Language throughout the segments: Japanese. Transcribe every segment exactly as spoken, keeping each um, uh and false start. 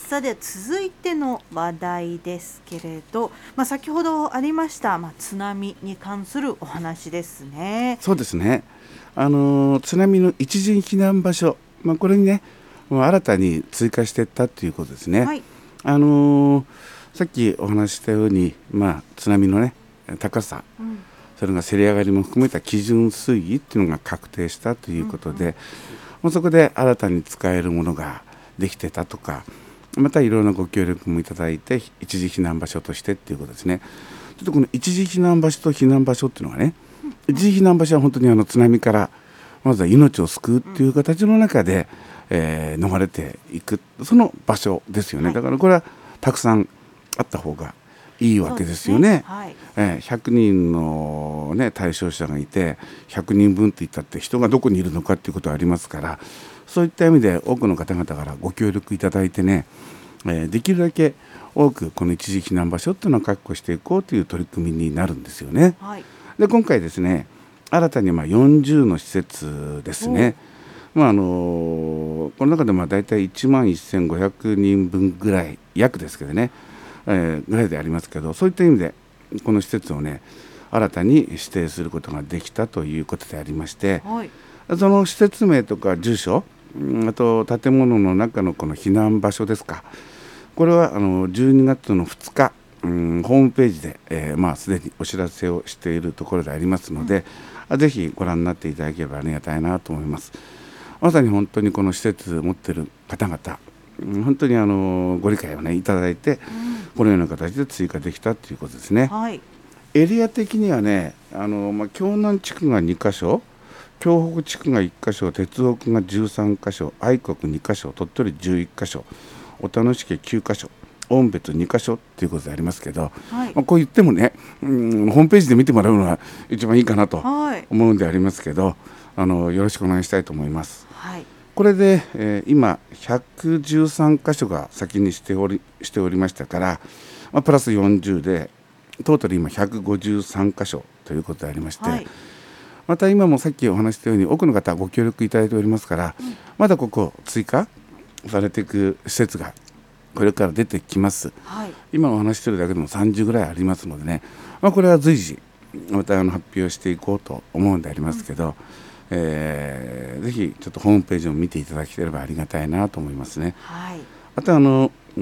さて続いての話題ですけれど、まあ、先ほどありました、まあ、津波に関するお話ですね。 そうですね、あの津波の一時避難場所、まあ、これにねもう新たに追加していったということですね。 はい、 あのさっきお話ししたように、まあ、津波のね高さ、うん、それがせり上がりも含めた基準水位っていうのが確定したということで、うんうん、もうそこで新たに使えるものができてたとか、またいろんなご協力もいただいて一時避難場所としてっていうことですね。ちょっとこの一時避難場所と避難場所っていうのがね、一時避難場所は本当にあの津波からまずは命を救うっていう形の中で、えー、逃れていくその場所ですよね。だからこれはたくさんあった方がいいわけですよね。はい、えー、ひゃくにんの、ね、対象者がいてひゃくにんぶんって言ったって人がどこにいるのかっていうことはありますから、そういった意味で多くの方々からご協力いただいてね、えー、できるだけ多くこの一時避難場所っていうのを確保していこうという取り組みになるんですよね。はい、で今回ですね新たにまあよんじゅうの施設ですね、まああのー、この中でまあだいたいいちまんせんごひゃくにんぶんぐらい約ですけどね、えー、ぐらいでありますけど、そういった意味でこの施設をね新たに指定することができたということでありまして、はい、その施設名とか住所、あと建物の中のこの避難場所ですか、これはあのじゅうにがつのふつか、うん、ホームページで、えー、まあすでにお知らせをしているところでありますので、うん、ぜひご覧になっていただければありがたいなと思います。まさに本当にこの施設を持っている方々、本当にあのご理解を、ね、いただいて、うん、このような形で追加できたということですね。はい、エリア的にはね、あの、まあ、京南地区がにかしょ、京北地区がいっかしょ、鉄北がじゅうさんかしょ、愛国にかしょ、鳥取じゅういっかしょ、小田野家きゅうかしょ、御別にかしょということでありますけど、はい、まあ、こう言ってもね、うん、ホームページで見てもらうのが一番いいかなと思うんでありますけど、はい、あのよろしくお願いしたいと思います。はい、これで、えー、今ひゃくじゅうさんかしょが先にしており、しておりましたから、まあ、プラスよんじゅうでトータル今ひゃくごじゅうさんかしょということでありまして、はい、また今もさっきお話したように多くの方ご協力いただいておりますから、うん、まだここ追加されていく施設がこれから出てきます。はい、今お話しているだけでもさんじゅうぐらいありますのでね、まあ、これは随時またあの発表していこうと思うんでありますけど、うん、えー、ぜひちょっとホームページを見ていただければありがたいなと思いますね。はい、あとあの、うん、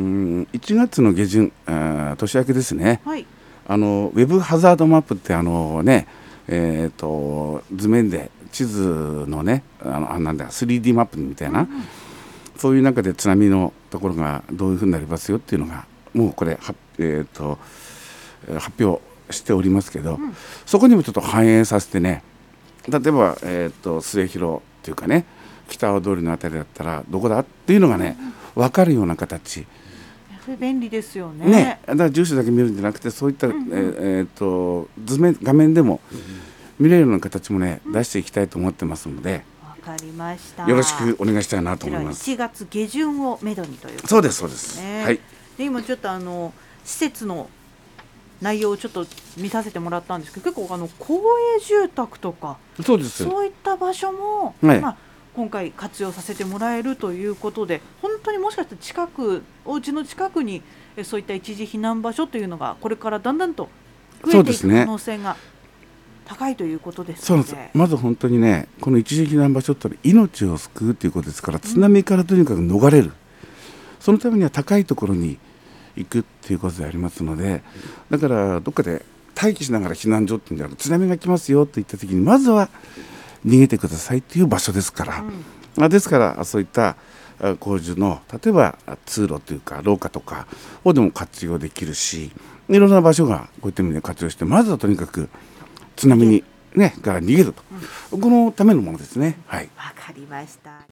いちがつの下旬、あ年明けですね、はい、あのウェブハザードマップってあのね、えー、と図面で地図のねあのあなんだ スリーディー マップみたいな、うんうん、そういう中で津波のところがどういうふうになりますよっていうのがもうこれは、えー、と発表しておりますけど、うん、そこにもちょっと反映させてね、例えば、えー、と末広っていうかね北大通りのあたりだったらどこだっていうのがね、うん、分かるような形、 それ便利ですよ ね, ね。だから住所だけ見るんじゃなくてそういった、うんうん、えーえー、と図面画面でも見れるような形もね、うん、出していきたいと思ってますので、 わかりました。 よろしくお願いしたいなと思います。 いちがつげじゅんをめどにということですね。 そうですそうです、はい、 で今ちょっとあの施設の内容をちょっと見させてもらったんですけど、結構あの公営住宅とかそうです、 そういった場所も、はい、まあ、今回活用させてもらえるということで、本当にもしかしたら近くお家の近くにそういった一時避難場所というのがこれからだんだんと増えていく可能性が高いということですので、 そうです。まず本当にねこの一時避難場所って命を救うということですから、津波からとにかく逃れる、うん、そのためには高いところに行くっていうことでありますので、だからどっかで待機しながら避難所っていうんじゃなくて津波が来ますよといった時にまずは逃げてくださいっていう場所ですから、うん、ですからそういった工事の例えば通路というか廊下とかをでも活用できるし、いろんな場所がこういった意味で活用して、まずはとにかく津波に、ね、から逃げると、うん、このためのものですね。はい、 わかりました。